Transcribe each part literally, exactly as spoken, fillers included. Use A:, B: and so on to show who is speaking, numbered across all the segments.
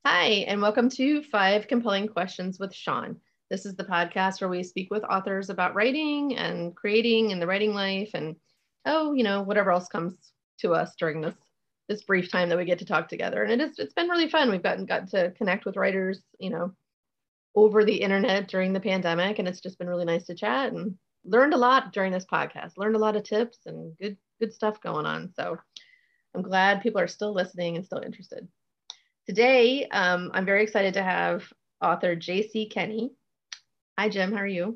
A: Hi, and welcome to Five Compelling Questions with Sean. This is the podcast where we speak with authors about writing and creating and the writing life and, oh, you know, whatever else comes to us during this this brief time that we get to talk together. And it is, it's been really fun. We've gotten, gotten to connect with writers, you know, over the internet during the pandemic. And it's just been really nice to chat and learned a lot during this podcast, learned a lot of tips and good, good stuff going on. So I'm glad people are still listening and still interested. Today, um, I'm very excited to have author J C Kenney. Hi, Jim. How are you?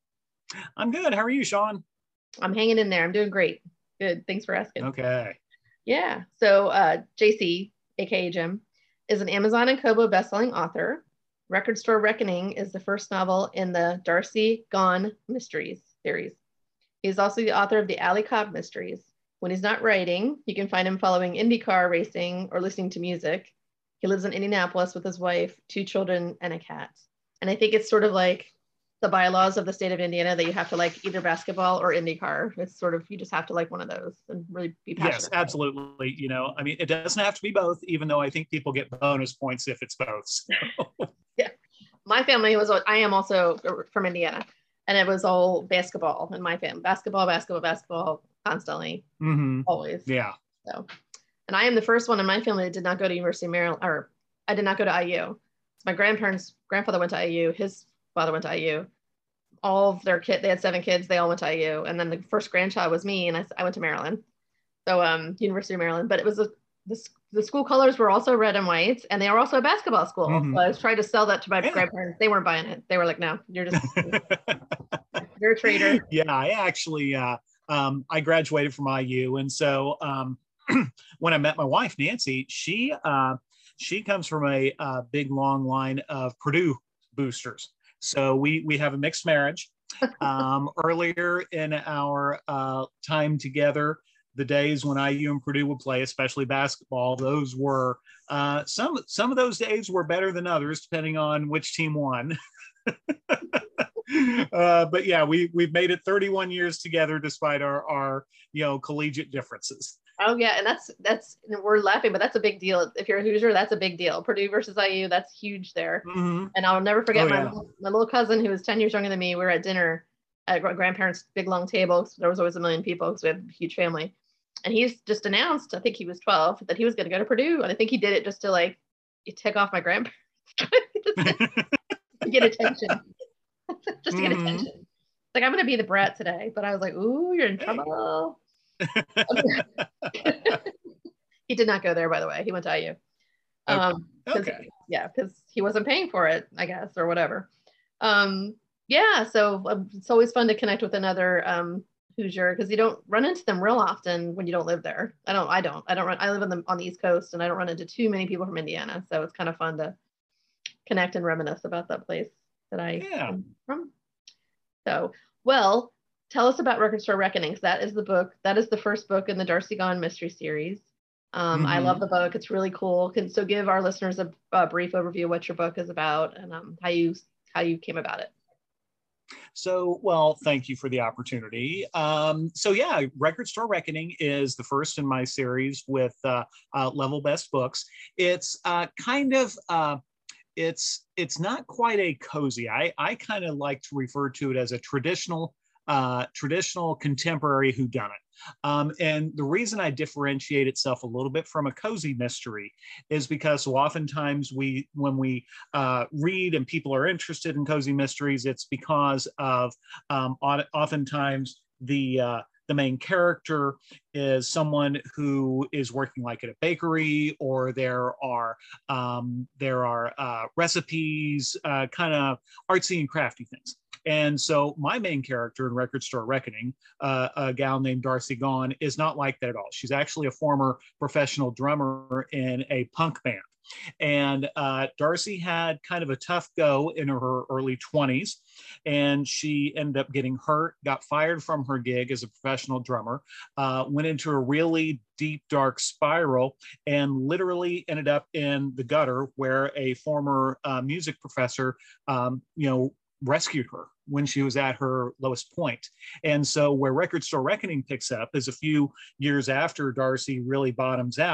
B: I'm good. How are you, Sean?
A: I'm hanging in there. I'm doing great. Good. Thanks for asking.
B: Okay.
A: Yeah. So uh, J C, aka Jim, is an Amazon and Kobo bestselling author. Record Store Reckoning is the first novel in the Darcy Gone Mysteries series. He's also the author of the Alley Cobb Mysteries. When he's not writing, you can find him following IndyCar racing or listening to music. He lives in Indianapolis with his wife, two children, and a cat. And I think it's sort of like the bylaws of the state of Indiana that you have to like either basketball or IndyCar. It's sort of, you just have to like one of those and really be passionate.
B: Yes, absolutely. You know, I mean, it doesn't have to be both, even though I think people get bonus points if it's both. So.
A: Yeah. My family was, I am also from Indiana, and it was all basketball in my family. Basketball, basketball, basketball, constantly,
B: mm-hmm.
A: always.
B: Yeah.
A: So, and I am the first one in my family that did not go to University of Maryland, or I did not go to I U. My grandparents, grandfather went to I U, his father went to I U. All of their kids, they had seven kids, they all went to I U. And then the first grandchild was me, and I, I went to Maryland. So um, University of Maryland, but it was a, the, the school colors were also red and white, and they were also a basketball school. Mm-hmm. So I was trying to sell that to my yeah. grandparents. They weren't buying it. They were like, no, you're just, you're a traitor.
B: Yeah, I actually, uh, um, I graduated from I U. And so um, when I met my wife, Nancy, she, uh, she comes from a, a big, long line of Purdue boosters. So we, we have a mixed marriage. Um, earlier in our uh, time together, the days when I U and Purdue would play, especially basketball, those were, uh, some, some of those days were better than others, depending on which team won. uh, but yeah, we, we've made it thirty-one years together, despite our, our, you know, collegiate differences.
A: Oh yeah, and that's that's we're laughing, but that's a big deal. If you're a Hoosier, that's a big deal. Purdue versus I U, that's huge there.
B: Mm-hmm.
A: And I'll never forget
B: oh,
A: my
B: yeah.
A: my little cousin who was ten years younger than me. We were at dinner at grandparents' big long table. So there was always a million people because we had a huge family. And he's just announced, I think he was twelve, that he was going to go to Purdue. And I think he did it just to like tick off my grandparents, to get attention, just to get mm-hmm. attention. Like, I'm going to be the brat today, but I was like, ooh, you're in trouble. He did not go there, by the way. He went to I U. Um,
B: okay.
A: Yeah, because he wasn't paying for it, I guess, or whatever. Um, yeah, so um, it's always fun to connect with another um, Hoosier, because you don't run into them real often when you don't live there. I don't. I don't. I don't run. I live on the on the East Coast, and I don't run into too many people from Indiana. So it's kind of fun to connect and reminisce about that place that I
B: yeah.
A: am from. So, well. Tell us about Record Store Reckoning, because that is the book. That is the first book in the Darcy Gone mystery series. Um, mm-hmm. I love the book. It's really cool. Can, so give our listeners a, a brief overview of what your book is about and um, how you how you came about it.
B: So, well, thank you for the opportunity. Um, so yeah, Record Store Reckoning is the first in my series with uh, uh, Level Best Books. It's uh, kind of, uh, it's it's not quite a cozy. I, I kind of like to refer to it as a traditional Uh, traditional contemporary whodunit. Um, and the reason I differentiate itself a little bit from a cozy mystery is because so oftentimes we, when we uh, read and people are interested in cozy mysteries, it's because of um, oftentimes the uh, the main character is someone who is working like at a bakery, or there are um, there are uh, recipes, uh, kind of artsy and crafty things. And so my main character in Record Store Reckoning, uh, a gal named Darcy Gone, is not like that at all. She's actually a former professional drummer in a punk band. And uh, Darcy had kind of a tough go in her early twenties, and she ended up getting hurt, got fired from her gig as a professional drummer, uh, went into a really deep, dark spiral, and literally ended up in the gutter where a former uh, music professor, um, you know, rescued her when she was at her lowest point. And so where Record Store Reckoning picks up is a few years after Darcy really bottoms out,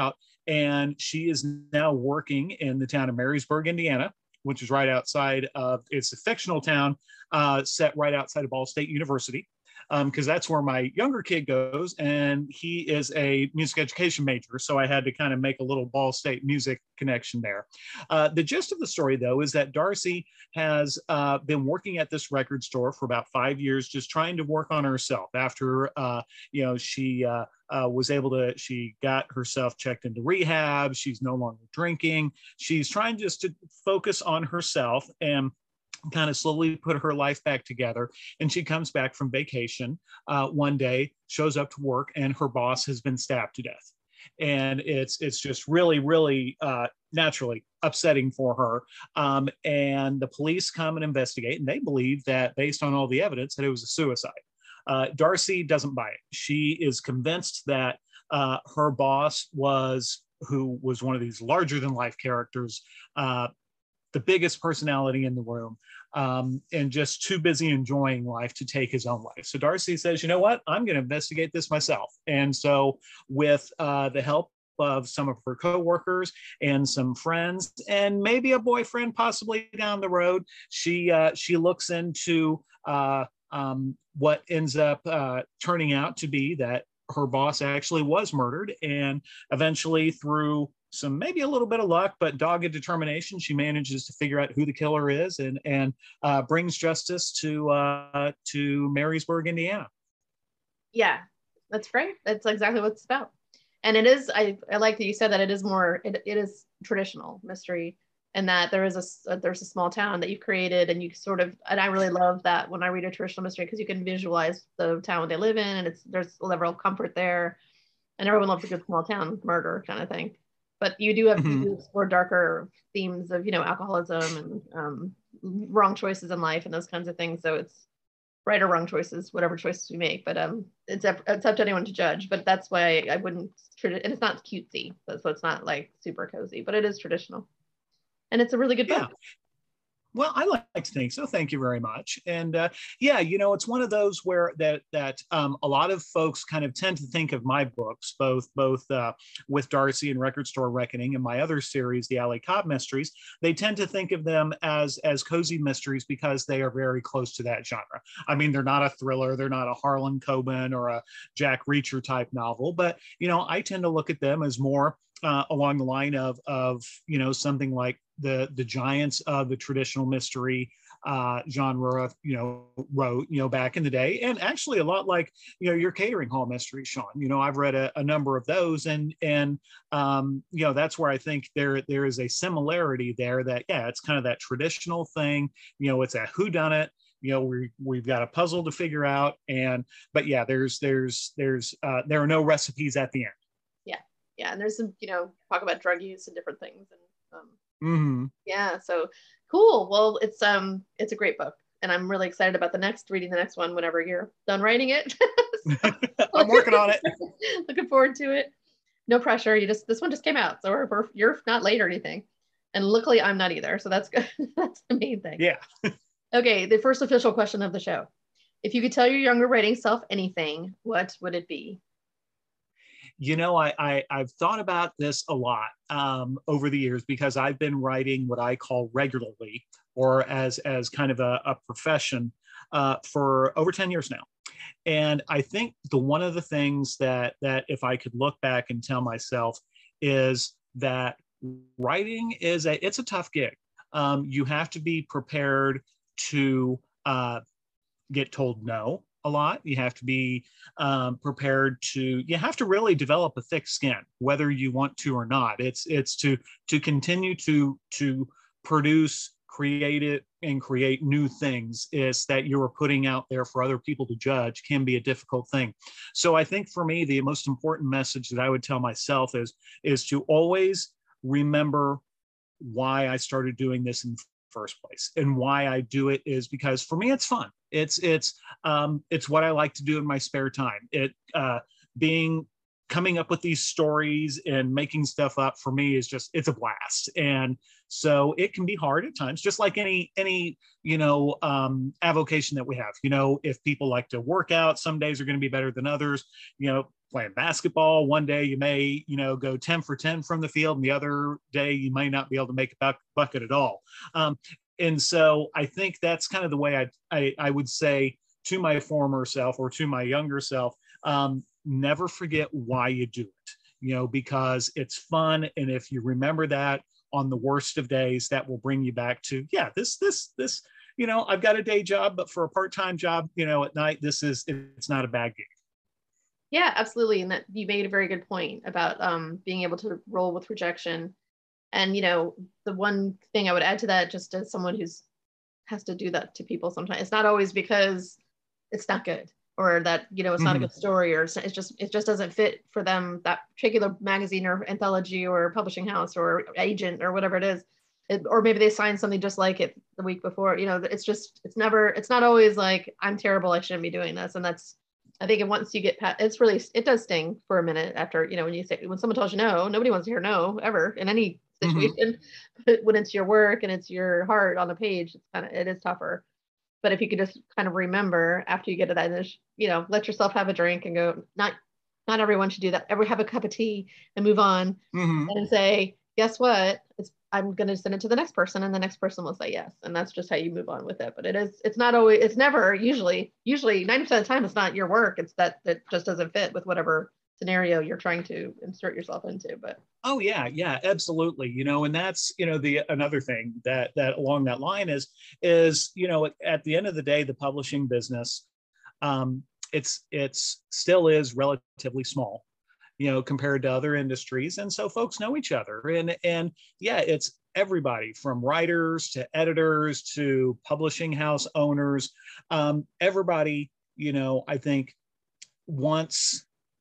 B: and she is now working in the town of Marysburg, Indiana, which is right outside of, it's a fictional town uh, set right outside of Ball State University, because um, that's where my younger kid goes, and he is a music education major. So I had to kind of make a little Ball State music connection there. Uh, the gist of the story, though, is that Darcy has uh, been working at this record store for about five years, just trying to work on herself after, uh, you know, she uh, uh, was able to, she got herself checked into rehab. She's no longer drinking. She's trying just to focus on herself and kind of slowly put her life back together. And she comes back from vacation uh, one day, shows up to work, and her boss has been stabbed to death. And it's it's just really, really uh, naturally upsetting for her. Um, and the police come and investigate, and they believe that based on all the evidence that it was a suicide. Uh, Darcy doesn't buy it. She is convinced that uh, her boss was, who was one of these larger than life characters, uh, the biggest personality in the room, um, and just too busy enjoying life to take his own life. So Darcy says, you know what, I'm going to investigate this myself. And so with uh, the help of some of her coworkers and some friends, and maybe a boyfriend possibly down the road, she uh, she looks into uh, um, what ends up uh, turning out to be that her boss actually was murdered. And eventually, through some maybe a little bit of luck, but dogged determination, she manages to figure out who the killer is, and and uh, brings justice to uh, to Marysburg, Indiana.
A: Yeah, that's great. That's exactly what it's about. And it is, I, I like that you said that it is more, it, it is traditional mystery, and that there is a, there's a small town that you've created, and you sort of, and I really love that when I read a traditional mystery, because you can visualize the town they live in, and it's, there's a level of comfort there, and everyone loves a good small town murder kind of thing. But you do have mm-hmm. to explore darker themes of, you know, alcoholism and um, wrong choices in life and those kinds of things. So it's right or wrong choices, whatever choices we make. But um, it's up, it's up to anyone to judge. But that's why I, I wouldn't, and it's not cutesy, so it's not like super cozy, but it is traditional. And it's a really good book.
B: Yeah. Well, I like to think so. Thank you very much. And uh, yeah, you know, it's one of those where that that um, a lot of folks kind of tend to think of my books, both both uh, with Darcy and Record Store Reckoning, and my other series, the L A Cobb Mysteries. They tend to think of them as as cozy mysteries because they are very close to that genre. I mean, they're not a thriller, they're not a Harlan Coben or a Jack Reacher type novel, but you know, I tend to look at them as more uh, along the line of of you know, something like the the giants of the traditional mystery uh, genre, you know, wrote, you know, back in the day. And actually a lot like, you know, your catering hall mystery, Sean. You know, I've read a, a number of those, and and um, you know, that's where I think there there is a similarity there that, yeah, it's kind of that traditional thing. You know, it's a whodunit. You know, we we've got a puzzle to figure out, and but yeah, there's there's there's uh, there are no recipes at the end.
A: Yeah, yeah, and there's some, you know, talk about drug use and different things, and um,
B: mm-hmm.
A: yeah, so cool. Well, it's um it's a great book, and I'm really excited about the next reading the next one whenever you're done writing it.
B: So, I'm working on it.
A: Looking forward to it. No pressure. You just, this one just came out, so we're, we're you're not late or anything, and luckily I'm not either, so that's good. That's the main thing.
B: Yeah.
A: Okay, the first official question of the show: if you could tell your younger writing self anything, what would it be?
B: You know, I, I, I've thought about this a lot um, over the years, because I've been writing what I call regularly, or as, as kind of a, a profession uh, for over ten years now. And I think the one of the things that, that if I could look back and tell myself is that writing is a, it's a tough gig. Um, you have to be prepared to uh, get told no a lot. You have to be um, prepared to, you have to really develop a thick skin, whether you want to or not. It's it's to to continue to to produce, create it, and create new things is that you're putting out there for other people to judge can be a difficult thing. So I think for me, the most important message that I would tell myself is, is to always remember why I started doing this in the first place. And why I do it is because for me, it's fun. It's, it's, um, it's what I like to do in my spare time. It, uh, being, coming up with these stories and making stuff up for me is just, it's a blast. And So it can be hard at times, just like any any you know um, avocation that we have. You know, if people like to work out, some days are going to be better than others. You know, playing basketball, one day you may you know go ten for ten from the field, and the other day you may not be able to make a buck, bucket at all. Um, and so I think that's kind of the way I, I I would say to my former self or to my younger self, um, never forget why you do it. You know, because it's fun, and if you remember that on the worst of days, that will bring you back to, yeah, this, this, this, you know, I've got a day job, but for a part-time job, you know, at night, this is, it's not a bad gig.
A: Yeah, absolutely. And that you made a very good point about um, being able to roll with rejection. And, you know, the one thing I would add to that, just as someone who's has to do that to people sometimes, it's not always because it's not good, or that, you know, it's not mm-hmm. a good story, or it's, it's just, it just doesn't fit for them, that particular magazine or anthology or publishing house or agent or whatever it is. It, or maybe they signed something just like it the week before. You know, it's just, it's never, it's not always like, I'm terrible, I shouldn't be doing this. And that's, I think once you get past, it's really, it does sting for a minute after, you know, when you say, when someone tells you no, nobody wants to hear no ever in any situation. Mm-hmm. But when it's your work and it's your heart on the page, it's kind of, it is tougher. But if you could just kind of remember after you get to that, you know, let yourself have a drink and go, not, not everyone should do that. Ever have a cup of tea and move on mm-hmm. and say, guess what? It's, I'm going to send it to the next person, and the next person will say yes. And that's just how you move on with it. But it is, it's not always, it's never usually, usually ninety percent of the time, it's not your work. It's that it just doesn't fit with whatever scenario you're trying to insert yourself into. But
B: oh yeah, yeah, absolutely. You know, and that's, you know, the another thing that that along that line is is, you know, at the end of the day, the publishing business, um, it's it's still is relatively small, you know, compared to other industries. And so folks know each other. And and yeah, it's everybody from writers to editors to publishing house owners. Um, everybody, you know, I think wants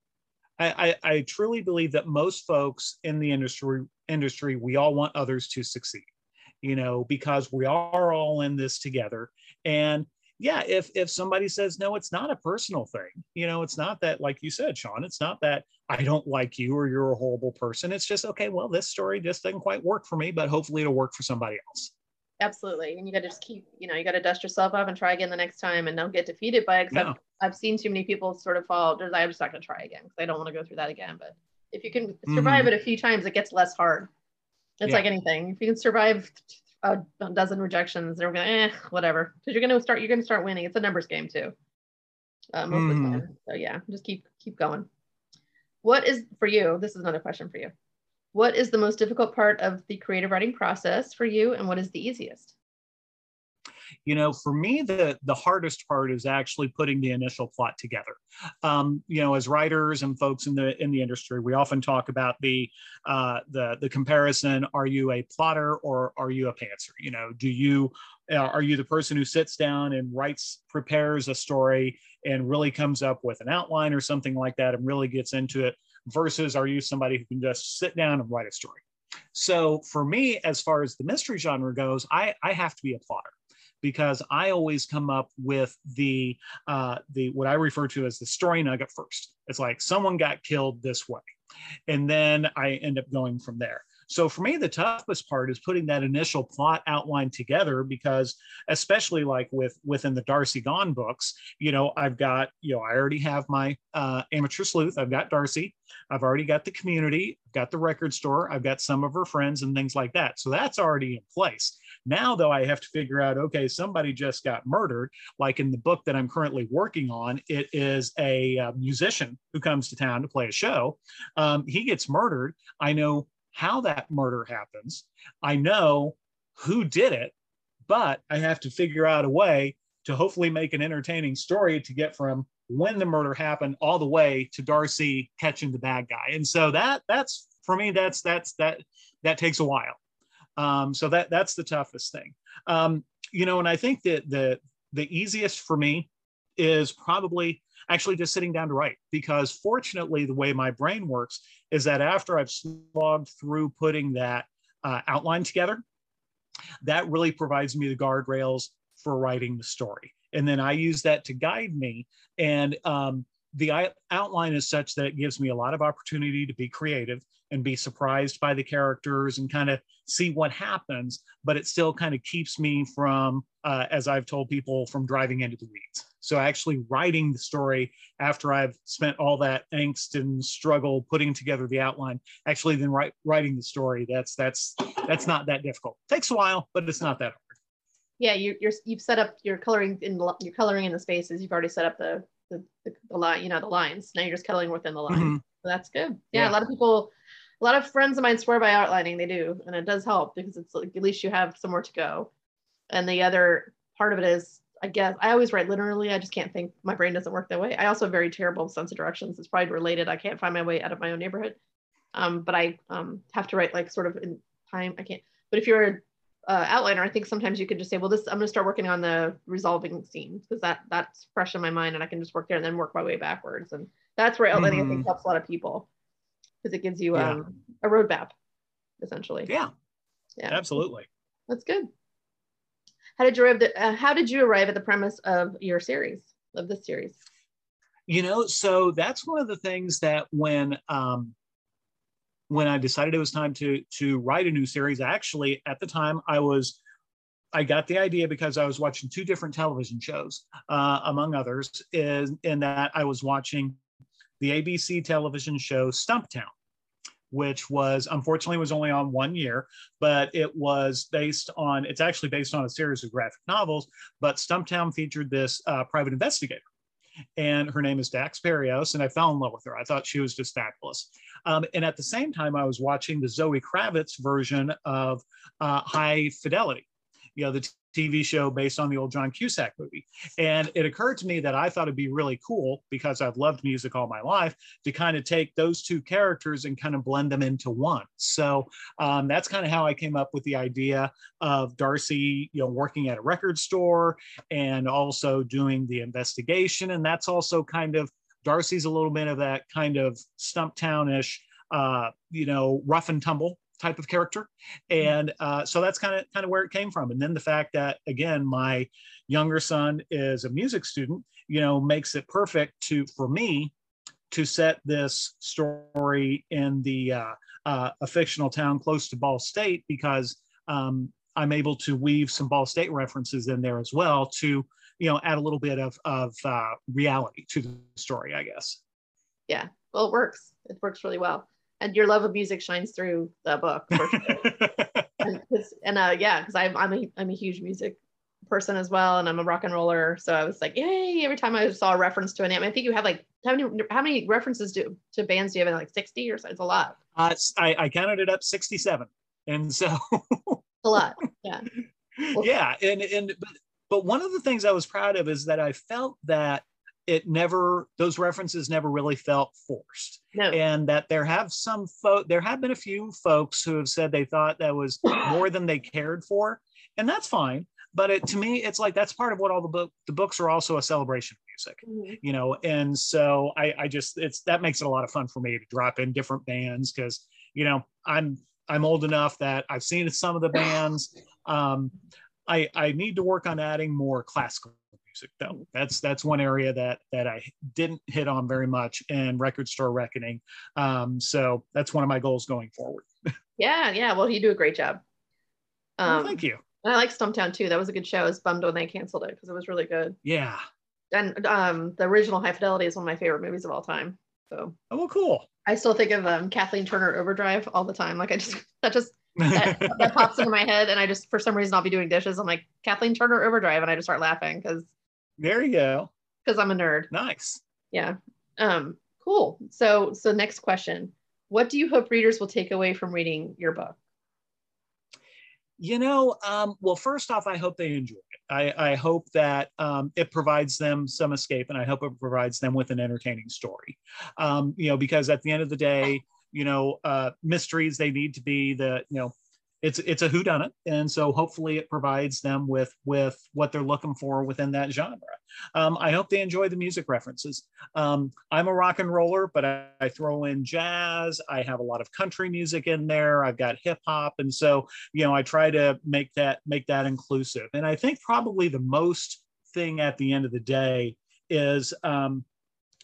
B: I, I, I truly believe that most folks in the industry industry, we all want others to succeed, you know, because we are all in this together. And yeah, if if somebody says no, it's not a personal thing. You know, it's not that, like you said, Sean, it's not that I don't like you or you're a horrible person. It's just, okay, well, this story just doesn't quite work for me, but hopefully it'll work for somebody else.
A: Absolutely. And you got to just keep, you know, you got to dust yourself up and try again the next time, and don't get defeated by it. Because no. I've, I've seen too many people sort of fall, I'm just not going to try again because I don't want to go through that again. But if you can survive mm-hmm. it a few times, it gets less hard. It's yeah. like anything. If you can survive a, a dozen rejections, they're going to, eh, whatever. Because you're going to start, you're going to start winning. It's a numbers game too. Uh, most mm-hmm. of the time. So yeah, just keep, keep going. What is, for you, this is another question for you. What is the most difficult part of the creative writing process for you, and what is the easiest?
B: You know, for me, the the hardest part is actually putting the initial plot together. Um, you know, as writers and folks in the in the industry, we often talk about the uh, the the comparison: are you a plotter or are you a pantser? You know, do you uh, are you the person who sits down and writes, prepares a story, and really comes up with an outline or something like that, and really gets into it? Versus, are you somebody who can just sit down and write a story? So for me, as far as the mystery genre goes, I, I have to be a plotter, because I always come up with the, uh, the what I refer to as the story nugget first. It's like someone got killed this way, and then I end up going from there. So for me, the toughest part is putting that initial plot outline together, because especially like with within the Darcy Gone books, you know, I've got, you know, I already have my uh, amateur sleuth. I've got Darcy. I've already got the community. I've got the record store. I've got some of her friends and things like that. So that's already in place. Now, though, I have to figure out, okay, somebody just got murdered. Like in the book that I'm currently working on, it is a uh, musician who comes to town to play a show. Um, he gets murdered. I know how that murder happens. I know who did it, but I have to figure out a way to hopefully make an entertaining story to get from when the murder happened all the way to Darcy catching the bad guy. And so that that's for me, that's that's that that takes a while. Um, so that that's the toughest thing. Um, you know, and I think that the the easiest for me is probably actually just sitting down to write, because fortunately the way my brain works is that after I've slogged through putting that uh, outline together, that really provides me the guardrails for writing the story. And then I use that to guide me. And um, the I- outline is such that it gives me a lot of opportunity to be creative and be surprised by the characters and kind of see what happens, but it still kind of keeps me from, uh, as I've told people, from driving into the weeds. So actually writing the story after I've spent all that angst and struggle putting together the outline, actually then write, writing the story, that's that's that's not that difficult. Takes a while, but it's not that hard.
A: Yeah, you, you're you've set up your coloring in the, you're coloring in the spaces. You've already set up the the, the, the line, you know, the lines. Now you're just coloring within the line. Mm-hmm. So that's good. Yeah, yeah, a lot of people, a lot of friends of mine swear by outlining. They do, and it does help because it's like at least you have somewhere to go. And the other part of it is, I guess, I always write linearly. I just can't think. My brain doesn't work that way. I also have very terrible sense of directions. It's probably related. I can't find my way out of my own neighborhood. Um, but I um, have to write like sort of in time. I can't. But if you're Uh, outliner, I think sometimes you could just say, well, this, I'm going to start working on the resolving scene because that that's fresh in my mind and I can just work there and then work my way backwards. And that's where outlining mm-hmm. I think helps a lot of people because it gives you yeah. um, a roadmap essentially.
B: Yeah, yeah, absolutely.
A: That's good. How did you arrive? At, uh, how did you arrive at the premise of your series, of this series?
B: You know, so that's one of the things that when um, when I decided it was time to to write a new series, actually at the time I was, I got the idea because I was watching two different television shows, uh, among others, is in that I was watching the A B C television show Stumptown, which was, unfortunately was only on one year, but it was based on, it's actually based on a series of graphic novels, but Stumptown featured this uh, private investigator. And her name is Dax Perios, and I fell in love with her. I thought she was just fabulous. Um, and at the same time, I was watching the Zoe Kravitz version of uh, High Fidelity, you know, the T V show based on the old John Cusack movie. And it occurred to me that I thought it'd be really cool, because I've loved music all my life, to kind of take those two characters and kind of blend them into one. So um, that's kind of how I came up with the idea of Darcy, you know, working at a record store and also doing the investigation. And that's also kind of, Darcy's a little bit of that kind of Stumptown-ish, uh, you know, rough and tumble type of character. And uh, so that's kind of kind of where it came from. And then the fact that, again, my younger son is a music student, you know, makes it perfect to for me to set this story in the uh, uh, a fictional town close to Ball State, because um, I'm able to weave some Ball State references in there as well to, you know, add a little bit of, of uh, reality to the story, I guess.
A: Yeah, well, it works. It works really well. And your love of music shines through the book. For sure. and and uh, yeah, because I'm I'm a I'm a huge music person as well, and I'm a rock and roller. So I was like, yay! Every time I saw a reference to an name, I think you have like how many how many references do to bands do you have? In like sixty or so? It's a lot.
B: Uh, I I counted it up sixty-seven, and so
A: a lot. Yeah.
B: Well, yeah, and and but but one of the things I was proud of is that I felt that it never, those references never really felt forced.
A: No.
B: And that there have some folk, there have been a few folks who have said they thought that was more than they cared for, and that's fine. But it, to me, it's like, that's part of what all the book, the books are also a celebration of music, mm-hmm. you know? And so I, I just, it's, that makes it a lot of fun for me to drop in different bands. Cause you know, I'm, I'm old enough that I've seen some of the bands. Um, I, I need to work on adding more classical music, though. That's that's one area that that I didn't hit on very much in Record Store Reckoning. Um, so that's one of my goals going forward.
A: Yeah, yeah. Well, you do a great job.
B: Um, well, thank you.
A: And I like Stumptown too. That was a good show. I was bummed when they canceled it because it was really good.
B: Yeah.
A: And um, the original High Fidelity is one of my favorite movies of all time. So.
B: Oh, well, cool.
A: I still think of um, Kathleen Turner Overdrive all the time. Like I just that just. that, that pops into my head, and I just, for some reason, I'll be doing dishes. I'm like, Kathleen Turner Overdrive, and I just start laughing because
B: there you go.
A: Because I'm a nerd.
B: Nice.
A: Yeah. Um. Cool. So, so next question: what do you hope readers will take away from reading your book?
B: You know, um, well, first off, I hope they enjoy it. I, I hope that um, it provides them some escape, and I hope it provides them with an entertaining story. Um, you know, because at the end of the day, you know, uh, mysteries, they need to be the, you know, it's it's a whodunit. And so hopefully it provides them with, with what they're looking for within that genre. Um, I hope they enjoy the music references. Um, I'm a rock and roller, but I, I throw in jazz. I have a lot of country music in there. I've got hip hop. And so, you know, I try to make that, make that inclusive. And I think probably the most thing at the end of the day is, um,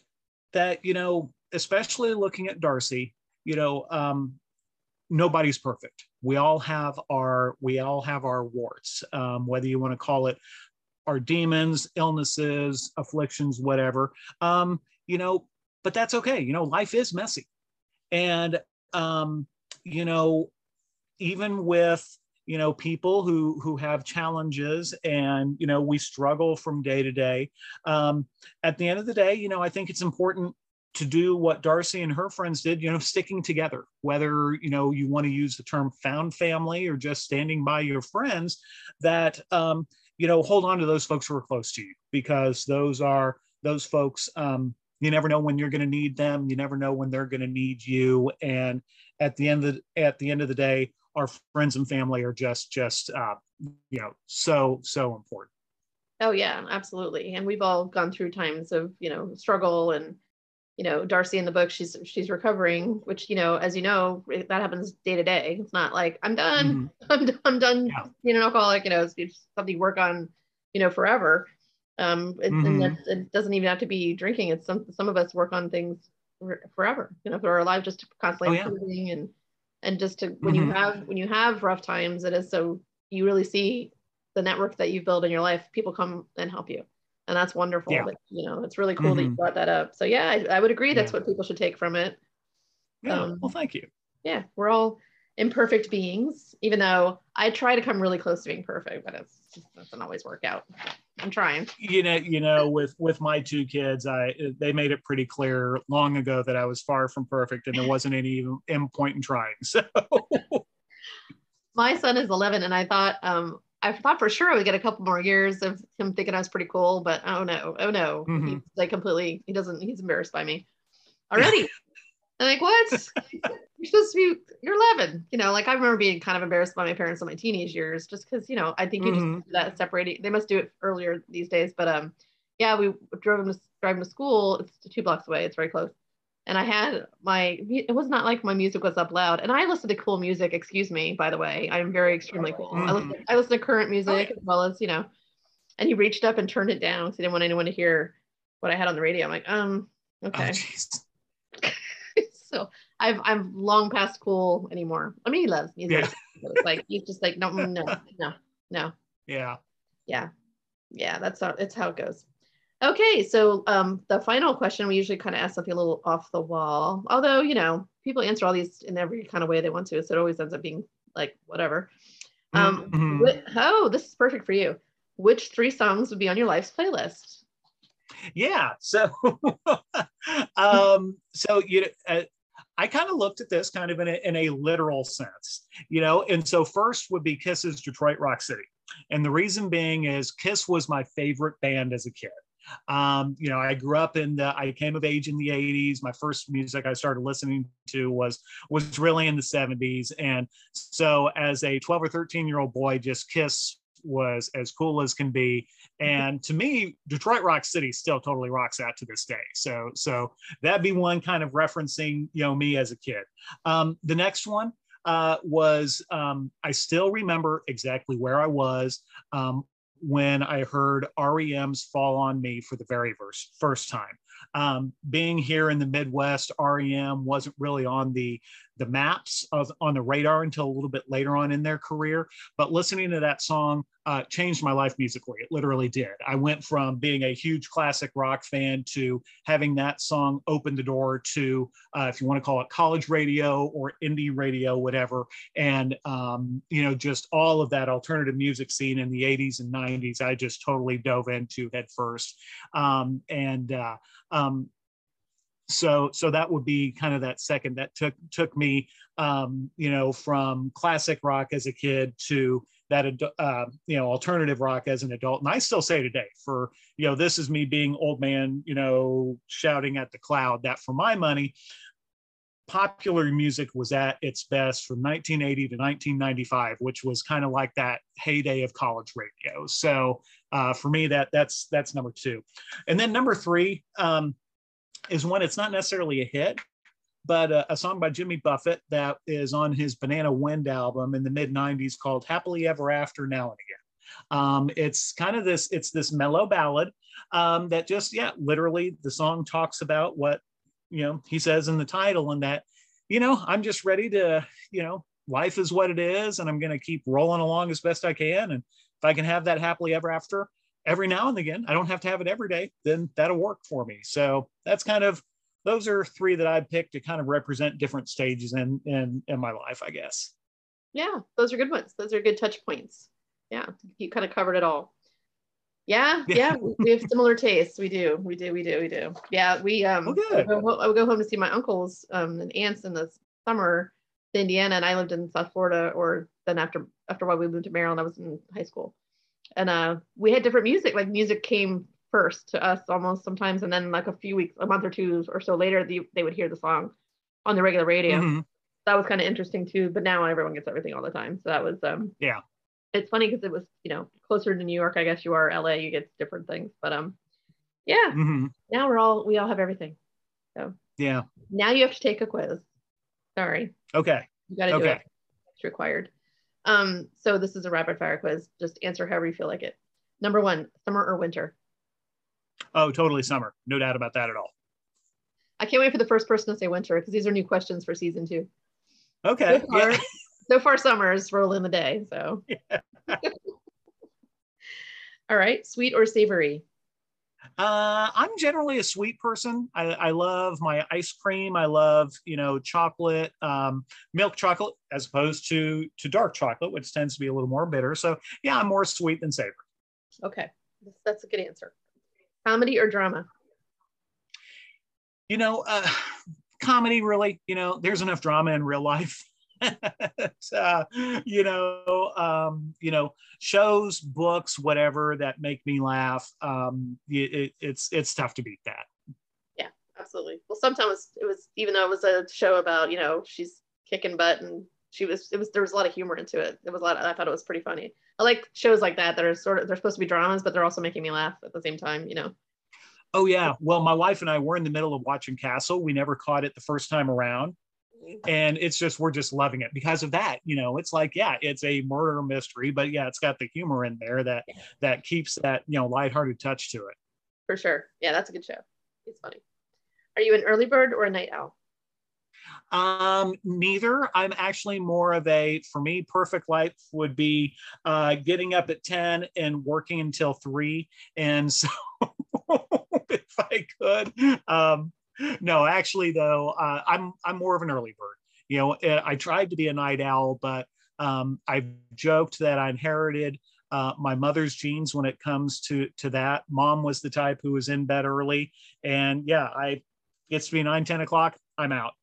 B: that, you know, especially looking at Darcy, you know, um, nobody's perfect. We all have our, we all have our warts, um, whether you want to call it our demons, illnesses, afflictions, whatever, um, you know, but that's okay. You know, life is messy. And, um, you know, even with, you know, people who, who have challenges and, you know, we struggle from day to day. Um, at the end of the day, you know, I think it's important to do what Darcy and her friends did, you know, sticking together, whether, you know, you want to use the term found family or just standing by your friends, that, um, you know, hold on to those folks who are close to you, because those are those folks, um, you never know when you're going to need them. You never know when they're going to need you. And at the end of the, at the end of the day, our friends and family are just, just, uh, you know, so, so important.
A: Oh yeah, absolutely. And we've all gone through times of, you know, struggle. And you know, Darcy in the book, she's she's recovering, which, you know, as you know, that happens day to day. It's not like I'm done, mm-hmm. I'm, I'm done, yeah. You know, alcoholic, you know, it's, it's something you work on, you know, forever. Um, it, mm-hmm. And that, it doesn't even have to be drinking. It's some, some of us work on things forever, you know, for our life, just to constantly oh, improving yeah. and, and just to, when mm-hmm. you have, when you have rough times, it is so, you really see the network that you've built in your life, people come and help you. And that's wonderful. Yeah. That, you know, it's really cool mm-hmm. that you brought that up. So yeah, I, I would agree. That's yeah. what people should take from it.
B: Yeah. Um, well, thank you.
A: Yeah. We're all imperfect beings, even though I try to come really close to being perfect, but it's just doesn't always work out. I'm trying.
B: You know, you know, with, with my two kids, I, they made it pretty clear long ago that I was far from perfect and there wasn't any even point in trying. So
A: my son is eleven and I thought, um, I thought for sure I would get a couple more years of him thinking I was pretty cool, but oh no, oh no. Mm-hmm. He's like completely, he doesn't, he's embarrassed by me already. I'm like, what? You're supposed to be, you're eleven. You know, like I remember being kind of embarrassed by my parents in my teenage years, just because, you know, I think you mm-hmm. just do that separating. They must do it earlier these days, but um, yeah, we drove him to, drive him to school. It's two blocks away. It's very close. And I had my, it was not like my music was up loud. And I listen to cool music, excuse me, by the way. I'm very extremely cool. Mm-hmm. I, listen, I listen to current music oh, yeah. as well as, you know, and he reached up and turned it down because he didn't want anyone to hear what I had on the radio. I'm like, um, okay. Oh, so I've, I'm long past cool anymore. I mean, he loves music. Yeah. It's like, he's just like, no, no, no, no.
B: Yeah.
A: Yeah. Yeah. That's how, it's how it goes. Okay, so um, the final question, we usually kind of ask something a little off the wall, although, you know, people answer all these in every kind of way they want to, so it always ends up being like, whatever. Um, mm-hmm. wh- oh, this is perfect for you. Which three songs would be on your life's playlist?
B: Yeah, so, um, so, you know, uh, I kind of looked at this kind of in a, in a literal sense, you know, and so first would be Kiss's Detroit Rock City. And the reason being is Kiss was my favorite band as a kid. Um, you know, I grew up in the, I came of age in the eighties. My first music I started listening to was, was really in the seventies. And so as a twelve or thirteen year old boy, just Kiss was as cool as can be. And to me, Detroit Rock City still totally rocks out to this day. So, so that'd be one kind of referencing, you know, me as a kid. Um, the next one uh, was, um, I still remember exactly where I was. Um, when I heard R E M's Fall on Me for the very first, first time. Um, being here in the Midwest, R E M wasn't really on the, the maps, of, on the radar until a little bit later on in their career. But listening to that song uh, changed my life musically. It literally did. I went from being a huge classic rock fan to having that song open the door to, uh, if you want to call it college radio or indie radio, whatever. And, um, you know, just all of that alternative music scene in the eighties and nineties, I just totally dove into head first. Um, and, uh, um, so, so that would be kind of that second that took, took me, um, you know, from classic rock as a kid to that, uh, you know, alternative rock as an adult. And I still say today for, you know, this is me being old man, you know, shouting at the cloud, that for my money, popular music was at its best from nineteen eighty to nineteen ninety-five, which was kind of like that heyday of college radio. So uh, for me, that that's, that's number two. And then number three um, is one, it's not necessarily a hit, but uh, a song by Jimmy Buffett that is on his Banana Wind album in the mid nineties called Happily Ever After Now and Again. Um, it's kind of this, it's this mellow ballad um, that just, yeah, literally the song talks about what, you know, he says in the title, and that, you know, I'm just ready to, you know, life is what it is, and I'm going to keep rolling along as best I can. And if I can have that happily ever after every now and again, I don't have to have it every day, then that'll work for me. So that's kind of, those are three that I picked to kind of represent different stages in, in, in my life, I guess.
A: Yeah, those are good ones. Those are good touch points. Yeah, you kind of covered it all. Yeah, yeah, we, we have similar tastes. We do, we do, we do, we do. Yeah, we um,
B: Oh,
A: I would,
B: good.
A: go, I would go home to see my uncles um, and aunts in the summer to Indiana, and I lived in South Florida. Or then after after a while, we moved to Maryland. I was in high school, and uh, we had different music. Like music came first to us almost sometimes, and then like a few weeks, a month or two or so later, the, they would hear the song on the regular radio.
B: Mm-hmm.
A: That was kind of interesting too. But now everyone gets everything all the time, so that was um,
B: Yeah.
A: It's funny because it was, you know, closer to New York, I guess you are. L A, you get different things, but um, yeah.
B: Mm-hmm.
A: Now we're all we all have everything. So
B: yeah.
A: Now you have to take a quiz. Sorry.
B: Okay.
A: You got to
B: okay.
A: do it. It's required. Um, so this is a rapid fire quiz. Just answer however you feel like it. Number one, summer or winter?
B: Oh, totally summer. No doubt about that at all.
A: I can't wait for the first person to say winter because these are new questions for season two.
B: Okay.
A: So far,
B: yeah.
A: so far summer is rolling the day. So. Yeah. All right, sweet or savory?
B: Uh, I'm generally a sweet person. I, I love my ice cream. I love, you know, chocolate, um, milk chocolate, as opposed to to dark chocolate, which tends to be a little more bitter. So yeah, I'm more sweet than savory.
A: Okay, that's a good answer. Comedy or drama?
B: You know, uh, comedy really. You know, there's enough drama in real life. uh, you know, um, you know, shows, books, whatever that make me laugh. Um, it, it's it's tough to beat that.
A: Yeah, absolutely. Well, sometimes it was, even though it was a show about, you know, she's kicking butt and she was, it was, there was a lot of humor into it. It was a lot. I thought it was pretty funny. I like shows like that that are sort of, they're supposed to be dramas, but they're also making me laugh at the same time. You know.
B: Oh yeah. Well, my wife and I were in the middle of watching Castle. We never caught it the first time around. And it's just, we're just loving it because of that. You know, it's like, yeah, it's a murder mystery, but yeah, it's got the humor in there that that keeps that, you know, lighthearted touch to it.
A: For sure. Yeah, that's a good show. It's funny. Are you an early bird or a night owl?
B: Um, neither. I'm actually more of a, for me, perfect life would be uh, getting up at ten and working until three. And so if I could, um, no, actually though, uh, I'm I'm more of an early bird. You know, I tried to be a night owl, but um, I've joked that I inherited uh, my mother's genes when it comes to to that. Mom was the type who was in bed early, and yeah, I gets to be nine, ten o'clock, I'm out.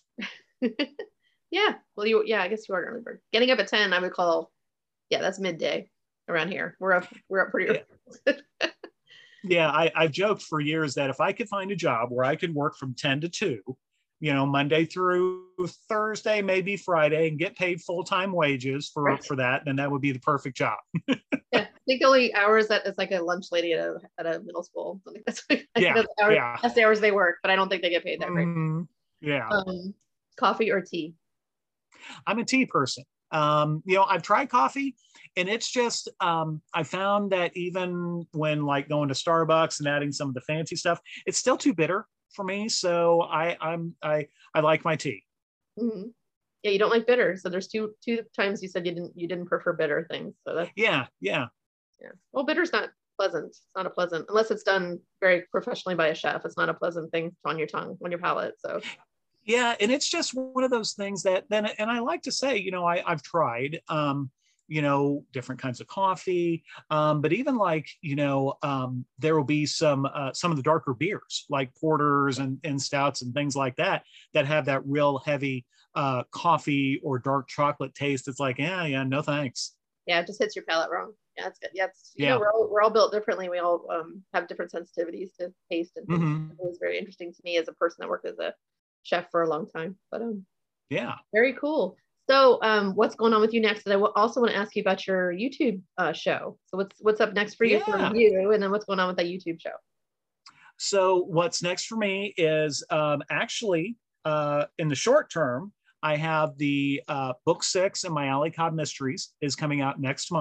A: Yeah, well, you yeah, I guess you are an early bird. Getting up at ten, I would call, yeah, that's midday around here. We're up, we're up pretty early.
B: Yeah. Yeah, I, I've joked for years that if I could find a job where I could work from ten to two, you know, Monday through Thursday, maybe Friday, and get paid full-time wages for, right. for that, then that would be the perfect job.
A: Yeah, I think the only hours that is like a lunch lady at a, at a middle school. I think that's, I
B: yeah,
A: think that's, hours,
B: yeah.
A: that's the hours they work, but I don't think they get paid that great.
B: Mm-hmm. Yeah.
A: Um, coffee or tea?
B: I'm a tea person. Um, you know, I've tried coffee, and it's just, um, I found that even when like going to Starbucks and adding some of the fancy stuff, it's still too bitter for me. So I, I'm, I, I like my tea.
A: Mm-hmm. Yeah, you don't like bitter. So there's two, two times you said you didn't, you didn't prefer bitter things. So that's,
B: yeah, yeah,
A: yeah. Well, bitter's not pleasant. It's not a pleasant, unless it's done very professionally by a chef. It's not a pleasant thing on your tongue, on your palate. So.
B: Yeah, and it's just one of those things that then, and I like to say, you know, I, I've tried, um, you know, different kinds of coffee, um, but even like, you know, um, there will be some uh, some of the darker beers like porters and, and stouts and things like that that have that real heavy uh, coffee or dark chocolate taste. It's like, yeah, yeah, no thanks.
A: Yeah, it just hits your palate wrong. Yeah, it's good. Yeah, it's, you
B: yeah.
A: know, we're all, we're all built differently. We all um, have different sensitivities to taste, and
B: mm-hmm.
A: it was very interesting to me as a person that worked as a chef for a long time. But um,
B: yeah,
A: very cool. So um, what's going on with you next? And I w- also want to ask you about your YouTube uh, show. So what's what's up next for you yeah. for you, and then what's going on with that YouTube show?
B: So what's next for me is um, actually uh, in the short term, I have the uh, book six in my Alley Cobb Mysteries is coming out next month.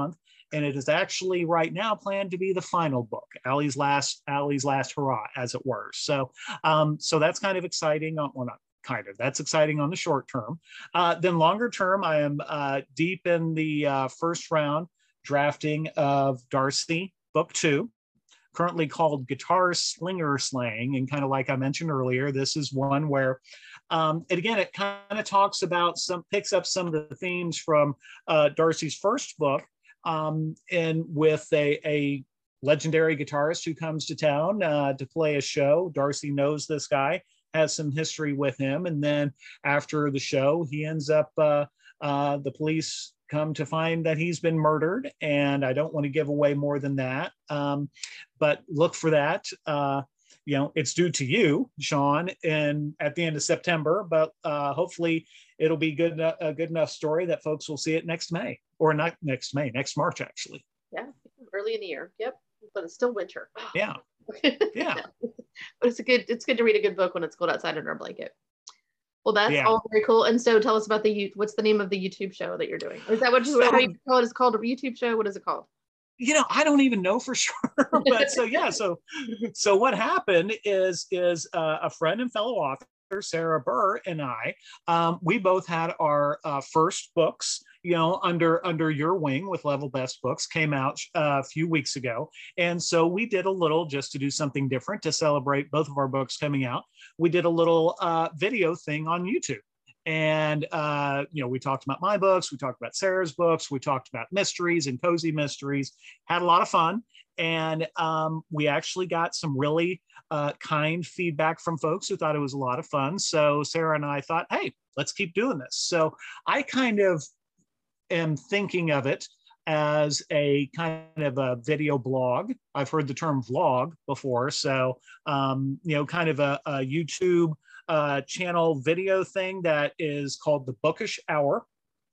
B: and it is actually right now planned to be the final book, Allie's last Allie's last hurrah, as it were. So, um, so that's kind of exciting. On, well, not kind of. That's exciting on the short term. Uh, then longer term, I am uh, deep in the uh, first round drafting of Darcy Book Two, currently called Guitar Slinger Slang. And kind of like I mentioned earlier, this is one where, um, and again, it kind of talks about some, picks up some of the themes from uh, Darcy's first book, um, and with a, a legendary guitarist who comes to town uh, to play a show. Darcy knows this guy, has some history with him. And then after the show, he ends up, uh, uh, the police come to find that he's been murdered. And I don't want to give away more than that. Um, but look for that. Uh, you know, it's due to you, Sean, and at the end of September, but uh, hopefully it'll be good, a good enough story that folks will see it next May, or not next May, next March, actually.
A: Yeah, early in the year. Yep, but it's still winter.
B: Yeah, yeah.
A: But it's a good, it's good to read a good book when it's cold outside under a blanket. Well, that's
B: yeah.
A: all very cool. And so tell us about the, what's the name of the YouTube show that you're doing? Is that what you, so, how you call it? It's called a YouTube show? What is it called?
B: You know, I don't even know for sure, but so, yeah, so, so what happened is, is uh, a friend and fellow author, Sarah Burr, and I, um, we both had our uh, first books, you know, under, under your wing with Level Best Books, came out uh, a few weeks ago. And so we did a little, just to do something different to celebrate both of our books coming out. We did a little uh, video thing on YouTube. And, uh, you know, we talked about my books, we talked about Sarah's books, we talked about mysteries and cozy mysteries, had a lot of fun. And um, we actually got some really uh, kind feedback from folks who thought it was a lot of fun. So Sarah and I thought, hey, let's keep doing this. So I kind of am thinking of it as a kind of a video blog. I've heard the term vlog before. So, um, you know, kind of a, a YouTube uh, channel video thing that is called the Bookish Hour.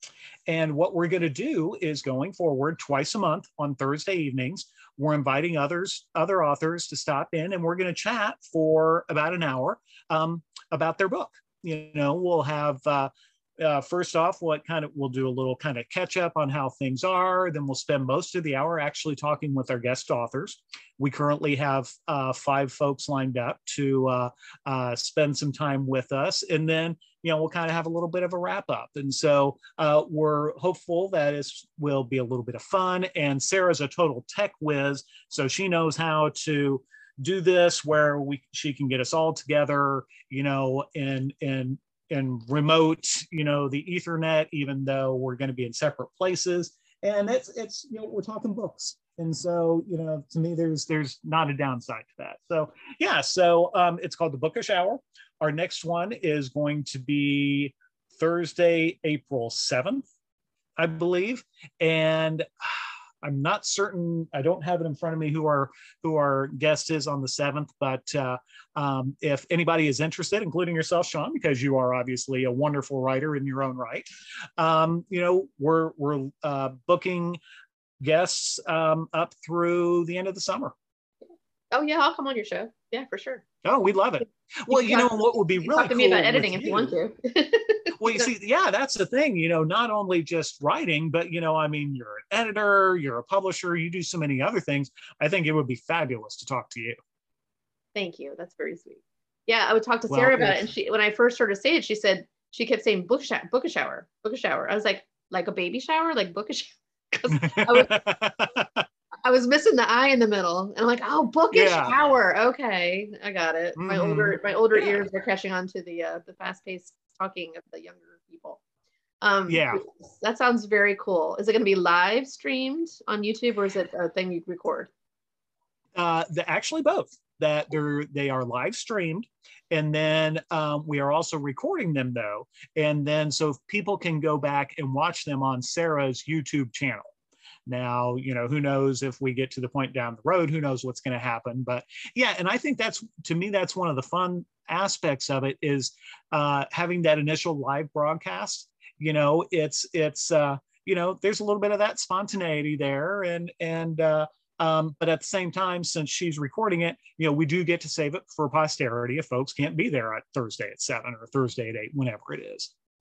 B: And what we're going to do is, going forward twice a month on Thursday evenings, we're inviting others, other authors to stop in, and we're going to chat for about an hour um, about their book. You know, we'll have, uh, uh, first off, what kind of, we'll do a little kind of catch up on how things are. Then we'll spend most of the hour actually talking with our guest authors. We currently have uh, five folks lined up to uh, uh, spend some time with us. And then, you know, we'll kind of have a little bit of a wrap up. And so uh, we're hopeful that it will be a little bit of fun. And Sarah's a total tech whiz, so she knows how to do this where we she can get us all together, you know, in in in remote, you know, the Ethernet, even though we're going to be in separate places. And it's it's you know, we're talking books. And so, you know, to me, there's there's not a downside to that. So yeah, so um, it's called the Bookish Hour. Our next one is going to be Thursday, April seventh, I believe. And I'm not certain, I don't have it in front of me who our who our guest is on the seventh, but uh, um, if anybody is interested, including yourself, Sean, because you are obviously a wonderful writer in your own right, um, you know, we're, we're uh, booking guests um, up through the end of the summer.
A: Oh yeah, I'll come on your show. Yeah, for sure.
B: Oh, we'd love it. Well, you, you know, what would be really
A: talk to
B: cool
A: me about editing if you, you want to.
B: Well, you see, yeah, that's the thing, you know, not only just writing, but, you know, I mean, you're an editor, you're a publisher, you do so many other things. I think it would be fabulous to talk to you.
A: Thank you. That's very sweet. Yeah, I would talk to Sarah well, about it. And she, when I first heard her say it, she said, she kept saying book, sh- book a shower, book a shower. I was like, like a baby shower, like book a shower. I was, I was missing the I in the middle, and I'm like, oh, bookish yeah. hour. Okay, I got it. Mm-hmm. My older, my older yeah. ears are catching on to the uh, the fast-paced talking of the younger people. Um,
B: yeah,
A: that sounds very cool. Is it going to be live streamed on YouTube, or is it a thing you record?
B: Uh, the, actually, both. That they're they are live streamed, and then um, we are also recording them though, and then so people can go back and watch them on Sarah's YouTube channel. Now, you know, who knows if we get to the point down the road, who knows what's going to happen. But yeah, and I think that's, to me, that's one of the fun aspects of it is uh, having that initial live broadcast. You know, it's, it's, uh, you know, there's a little bit of that spontaneity there. And, and, uh, um, but at the same time, since she's recording it, you know, we do get to save it for posterity if folks can't be there at Thursday at seven or Thursday at eight, whenever it is.
A: Yeah.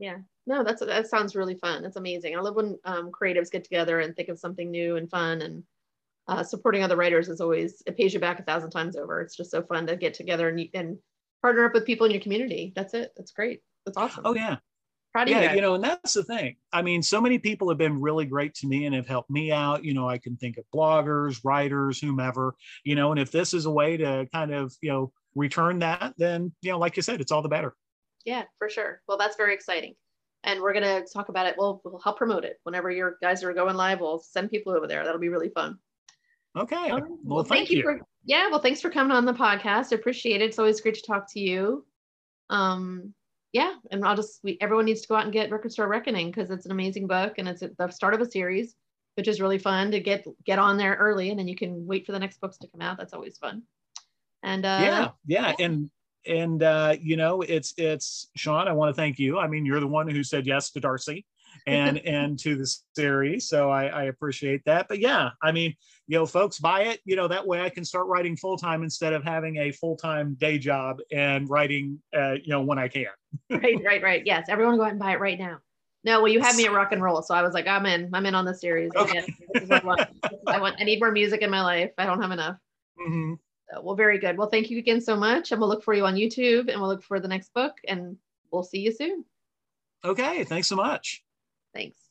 A: No, that's that sounds really fun. It's amazing. I love when um, creatives get together and think of something new and fun, and uh, supporting other writers is always, it pays you back a thousand times over. It's just so fun to get together and, and partner up with people in your community. That's it. That's great. That's awesome.
B: Oh yeah.
A: Proud of
B: Yeah,
A: you guys.
B: you know, and that's the thing. I mean, so many people have been really great to me and have helped me out. You know, I can think of bloggers, writers, whomever, you know, and if this is a way to kind of, you know, return that, then, you know, like you said, it's all the better.
A: Yeah, for sure. Well, that's very exciting. And we're going to talk about it. We'll, we'll help promote it. Whenever your guys are going live, we'll send people over there. That'll be really fun.
B: Okay.
A: Um,
B: Well,
A: well,
B: thank,
A: thank you,
B: you.
A: for, yeah, well, thanks for coming on the podcast. I appreciate it. It's always great to talk to you. Um, yeah, and I'll just, we, everyone needs to go out and get Record Store Reckoning, because it's an amazing book and it's at the start of a series, which is really fun to get, get on there early, and then you can wait for the next books to come out. That's always fun. And uh,
B: yeah, yeah.
A: yeah.
B: And, and, uh, you know, it's, it's Sean, I want to thank you. I mean, you're the one who said yes to Darcy and, and to the series. So I, I appreciate that. But yeah, I mean, you know, folks, buy it, you know, that way I can start writing full-time instead of having a full-time day job and writing, uh, you know, when I can.
A: Right, right, right. Yes. Everyone go out and buy it right now. No, well, you had me at rock and roll. So I was like, I'm in, I'm in on the series.
B: Okay.
A: Again, this is what I want. This is what I want. I need more music in my life. I don't have enough.
B: Mm-hmm.
A: So, well, very good. Well, thank you again so much. And we'll look for you on YouTube, and we'll look for the next book, and we'll see you soon.
B: Okay. Thanks so much.
A: Thanks.